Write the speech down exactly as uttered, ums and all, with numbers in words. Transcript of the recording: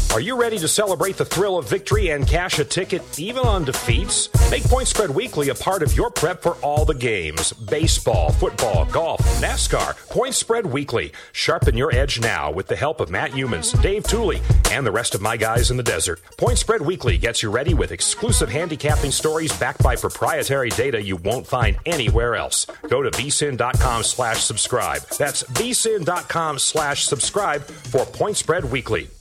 Are you ready to celebrate the thrill of victory and cash a ticket even on defeats? Make Point Spread Weekly a part of your prep for all the games. Baseball, football, golf, NASCAR. Point Spread Weekly. Sharpen your edge now with the help of Matt Humans, Dave Tooley, and the rest of my guys in the desert. Point Spread Weekly gets you ready with exclusive handicapping stories backed by proprietary data you won't find anywhere else. Go to vsin.com slash subscribe. That's vsin.com slash subscribe for Point Spread Weekly.